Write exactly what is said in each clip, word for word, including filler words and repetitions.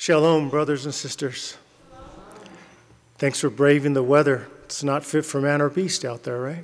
Shalom, brothers and sisters. Thanks for braving the weather. It's not fit for man or beast out there, right?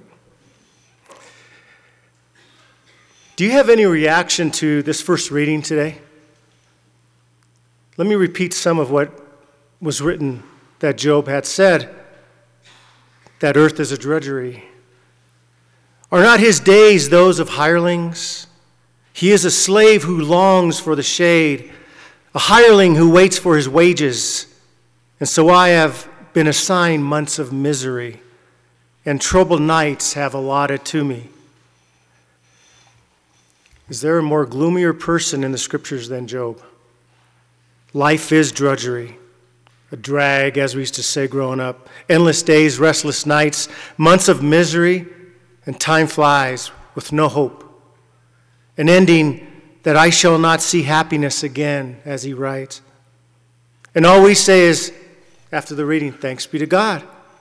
Do you have any reaction to this first reading today? Let me repeat some of what was written that Job had said, that earth is a drudgery. Are not his days those of hirelings? He is a slave who longs for the shade, a hireling who waits for his wages. And so I have been assigned months of misery, and troubled nights have allotted to me. Is there a more gloomier person in the scriptures than Job? Life is drudgery, a drag, as we used to say growing up. Endless days, restless nights, months of misery, and time flies with no hope. An ending that I shall not see happiness again, as he writes. And all we say is, after the reading, thanks be to God.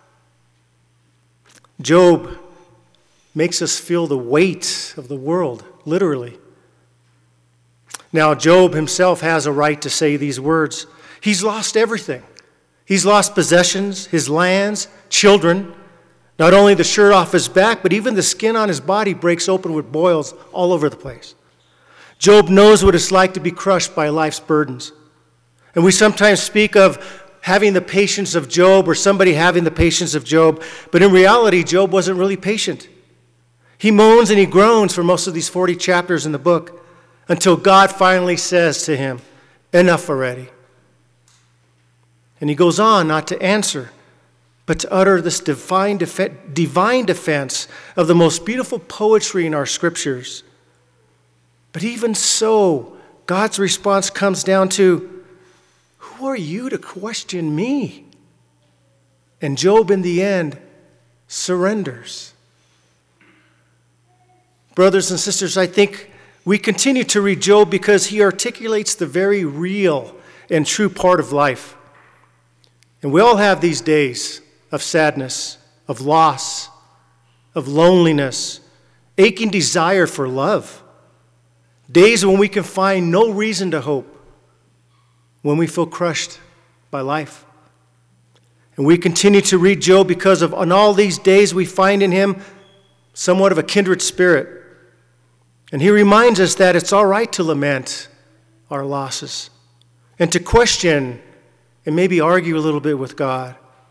Job makes us feel the weight of the world, literally. Now, Job himself has a right to say these words. He's lost everything. He's lost possessions, his lands, children. Not only the shirt off his back, but even the skin on his body breaks open with boils all over the place. Job knows what it's like to be crushed by life's burdens. And we sometimes speak of having the patience of Job or somebody having the patience of Job. But in reality, Job wasn't really patient. He moans and he groans for most of these forty chapters in the book until God finally says to him, enough already. And he goes on not to answer, but to utter this divine, def- divine defense of the most beautiful poetry in our scriptures. But even so, God's response comes down to, who are you to question me? And Job, in the end, surrenders. Brothers and sisters, I think we continue to read Job because he articulates the very real and true part of life. And we all have these days of sadness, of loss, of loneliness, aching desire for love. Days when we can find no reason to hope, when we feel crushed by life. And we continue to read Job because of on all these days we find in him somewhat of a kindred spirit. And he reminds us that it's all right to lament our losses and to question and maybe argue a little bit with God.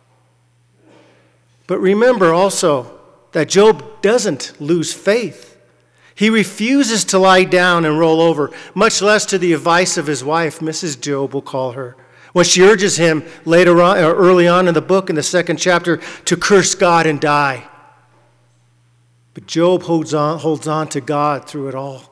But remember also that Job doesn't lose faith. He refuses to lie down and roll over, much less to the advice of his wife, Missus Job will call her, when she urges him later on, or early on in the book, in the second chapter, to curse God and die. But Job holds on, holds on to God through it all.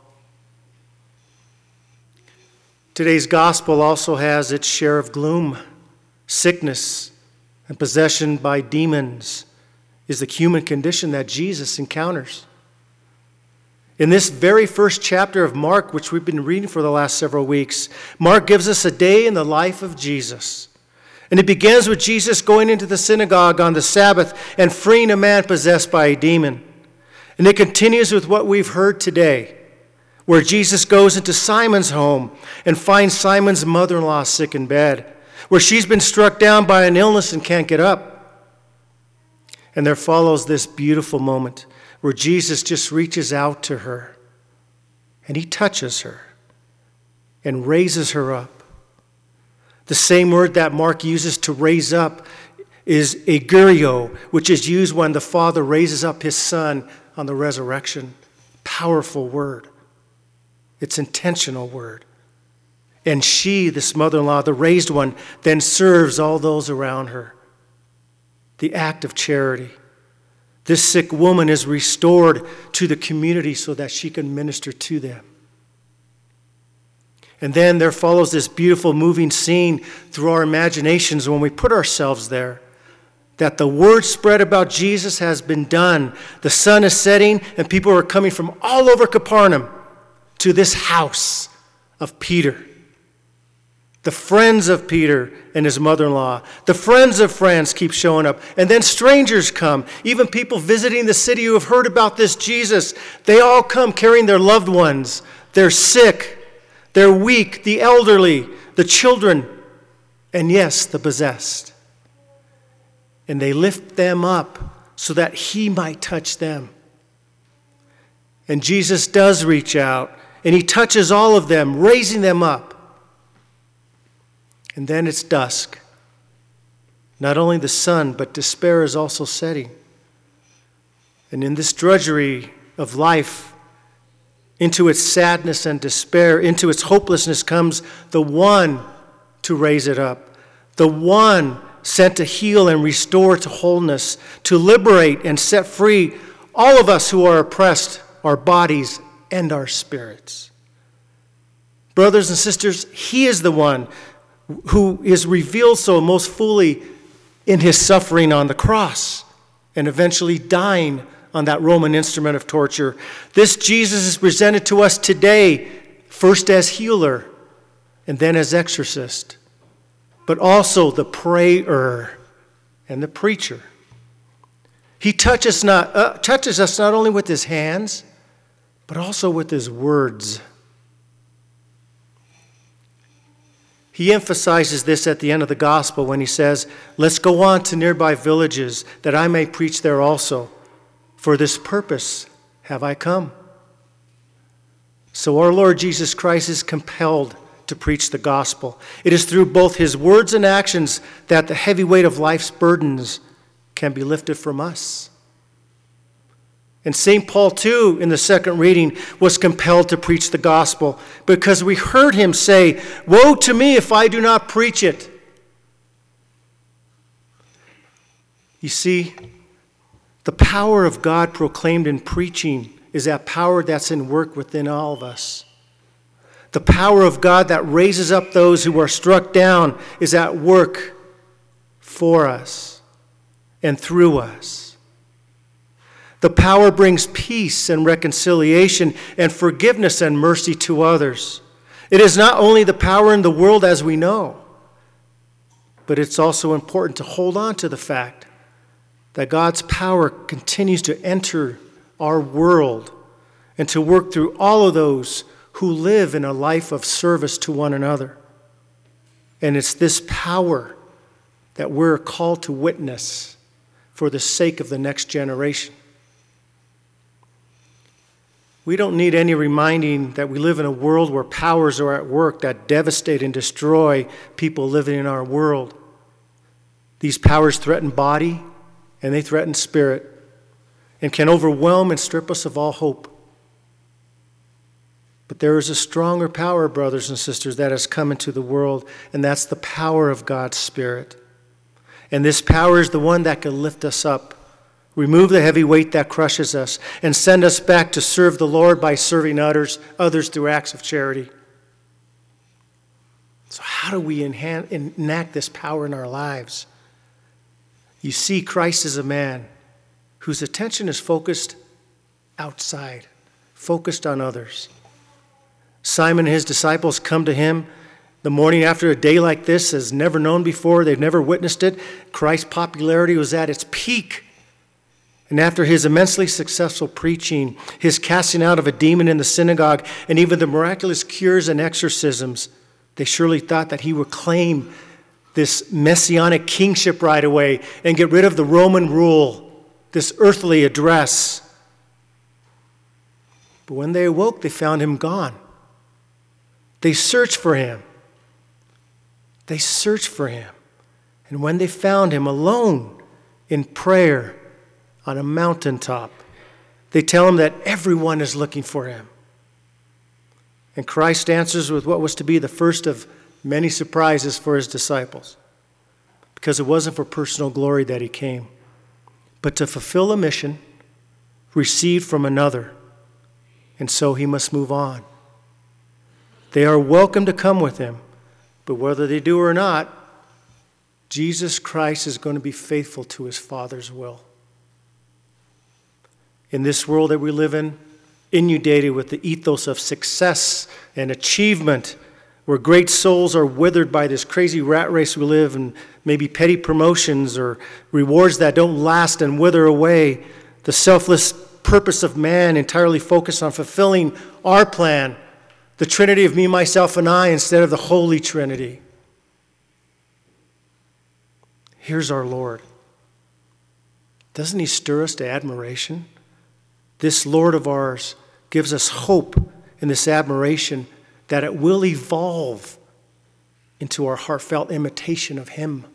Today's gospel also has its share of gloom, sickness, and possession by demons is the human condition that Jesus encounters. In this very first chapter of Mark, which we've been reading for the last several weeks, Mark gives us a day in the life of Jesus. And it begins with Jesus going into the synagogue on the Sabbath and freeing a man possessed by a demon. And it continues with what we've heard today, where Jesus goes into Simon's home and finds Simon's mother-in-law sick in bed, where she's been struck down by an illness and can't get up. And there follows this beautiful moment where Jesus just reaches out to her and he touches her and raises her up. The same word that Mark uses to raise up is agurio, which is used when the Father raises up his Son on the resurrection. Powerful word. It's intentional word. And she, this mother-in-law, the raised one, then serves all those around her. The act of charity. This sick woman is restored to the community so that she can minister to them. And then there follows this beautiful moving scene through our imaginations when we put ourselves there. That the word spread about Jesus has been done. The sun is setting and people are coming from all over Capernaum to this house of Peter. The friends of Peter and his mother-in-law, the friends of friends keep showing up. And then strangers come, even people visiting the city who have heard about this Jesus. They all come carrying their loved ones. They're sick, they're weak, the elderly, the children. and yes, the possessed. And they lift them up so that he might touch them. And Jesus does reach out, and he touches all of them, raising them up. And then it's dusk. Not only the sun, but despair is also setting. And in this drudgery of life, into its sadness and despair, into its hopelessness comes the one to raise it up, the one sent to heal and restore to wholeness, to liberate and set free all of us who are oppressed, our bodies and our spirits. Brothers and sisters, he is the one who is revealed so most fully in his suffering on the cross and eventually dying on that Roman instrument of torture. This Jesus is presented to us today, first as healer and then as exorcist, but also the prayer and the preacher. He touches, not, uh, touches us not only with his hands, but also with his words. He emphasizes this at the end of the gospel when he says, "Let's go on to nearby villages, that I may preach there also. For this purpose have I come." So our Lord Jesus Christ is compelled to preach the gospel. It is through both his words and actions that the heavy weight of life's burdens can be lifted from us. And Saint Paul, too, in the second reading, was compelled to preach the gospel because we heard him say, "Woe to me if I do not preach it." You see, the power of God proclaimed in preaching is that power that's in work within all of us. The power of God that raises up those who are struck down is at work for us and through us. The power brings peace and reconciliation and forgiveness and mercy to others. It is not only the power in the world as we know, but it's also important to hold on to the fact that God's power continues to enter our world and to work through all of those who live in a life of service to one another. And it's this power that we're called to witness for the sake of the next generation. We don't need any reminding that we live in a world where powers are at work that devastate and destroy people living in our world. These powers threaten body and they threaten spirit and can overwhelm and strip us of all hope. But there is a stronger power, brothers and sisters, that has come into the world, and that's the power of God's Spirit. And this power is the one that can lift us up, remove the heavy weight that crushes us, and send us back to serve the Lord by serving others, others through acts of charity. So how do we enhance, enact this power in our lives? You see, Christ is a man whose attention is focused outside, focused on others. Simon and his disciples come to him the morning after a day like this, as never known before. They've never witnessed it. Christ's popularity was at its peak. And after his immensely successful preaching, his casting out of a demon in the synagogue, and even the miraculous cures and exorcisms, they surely thought that he would claim this messianic kingship right away and get rid of the Roman rule, this earthly address. But when they awoke, they found him gone. They searched for him. They searched for him. And when they found him alone in prayer on a mountaintop, they tell him that everyone is looking for him. And Christ answers with what was to be the first of many surprises for his disciples, because it wasn't for personal glory that he came, but to fulfill a mission received from another, and so he must move on. They are welcome to come with him, but whether they do or not, Jesus Christ is going to be faithful to his Father's will. In this world that we live in, inundated with the ethos of success and achievement, where great souls are withered by this crazy rat race we live in, maybe petty promotions or rewards that don't last and wither away, the selfless purpose of man entirely focused on fulfilling our plan, the Trinity of me, myself, and I, instead of the Holy Trinity. Here's our Lord. Doesn't he stir us to admiration? This Lord of ours gives us hope in this admiration that it will evolve into our heartfelt imitation of him.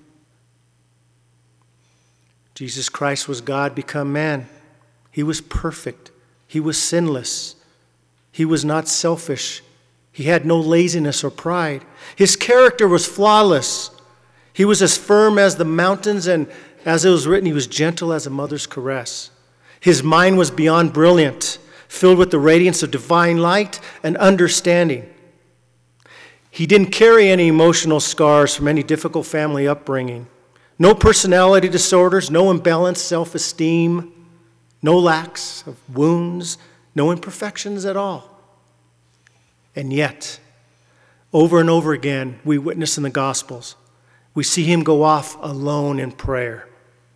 Jesus Christ was God become man. He was perfect. He was sinless. He was not selfish. He had no laziness or pride. His character was flawless. He was as firm as the mountains, and as it was written, he was gentle as a mother's caress. His mind was beyond brilliant, filled with the radiance of divine light and understanding. He didn't carry any emotional scars from any difficult family upbringing. No personality disorders, no imbalanced self-esteem, no lacks of wounds, no imperfections at all. And yet, over and over again, we witness in the Gospels, we see him go off alone in prayer.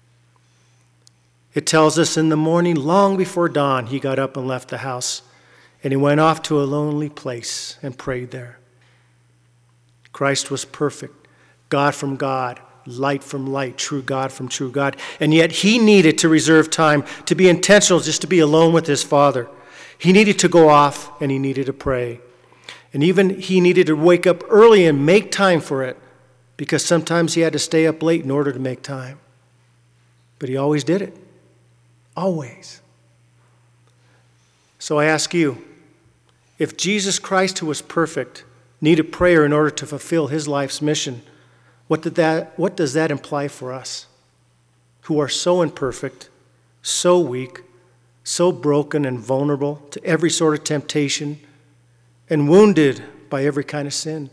It tells us in the morning, long before dawn, he got up and left the house, and he went off to a lonely place and prayed there. Christ was perfect, God from God, light from light, true God from true God. And yet he needed to reserve time to be intentional, just to be alone with his Father. He needed to go off and he needed to pray. And even he needed to wake up early and make time for it, because sometimes he had to stay up late in order to make time. But he always did it. Always. So I ask you, if Jesus Christ, who was perfect, needed prayer in order to fulfill his life's mission, what did that, what does that imply for us, who are so imperfect, so weak, so broken and vulnerable to every sort of temptation, and wounded by every kind of sin?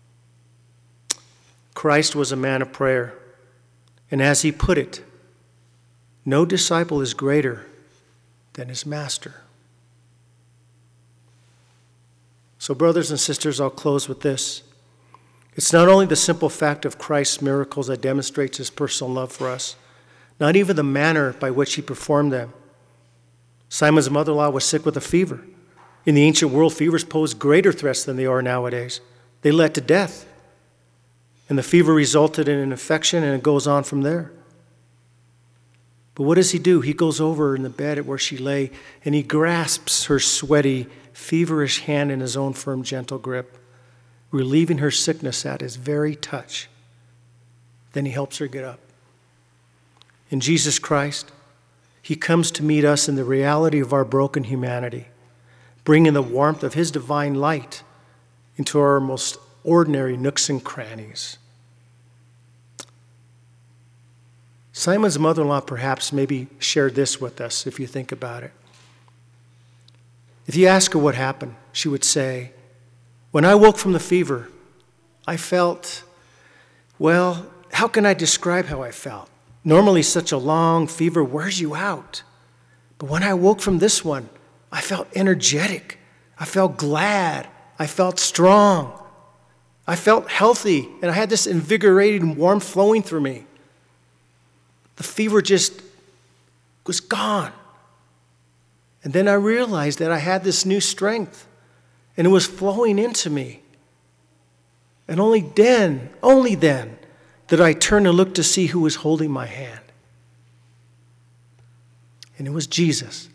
Christ was a man of prayer, and as he put it, no disciple is greater than his master. So, brothers and sisters, I'll close with this. It's not only the simple fact of Christ's miracles that demonstrates his personal love for us, not even the manner by which he performed them. Simon's mother-in-law was sick with a fever. In the ancient world, fevers posed greater threats than they are nowadays. They led to death. And the fever resulted in an infection, and it goes on from there. But what does he do? He goes over in the bed at where she lay, and he grasps her sweaty, feverish hand in his own firm, gentle grip, relieving her sickness at his very touch. Then he helps her get up. In Jesus Christ, he comes to meet us in the reality of our broken humanity, bringing the warmth of his divine light into our most ordinary nooks and crannies. Simon's mother-in-law perhaps maybe shared this with us, if you think about it. If you ask her what happened, she would say, "When I woke from the fever, I felt, well, how can I describe how I felt? Normally such a long fever wears you out. But when I woke from this one, I felt energetic. I felt glad. I felt strong. I felt healthy, and I had this invigorating warmth flowing through me. The fever just was gone. And then I realized that I had this new strength, and it was flowing into me. And only then, only then, did I turn and look to see who was holding my hand. And it was Jesus.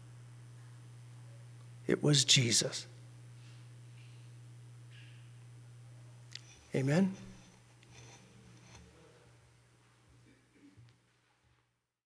It was Jesus." Amen.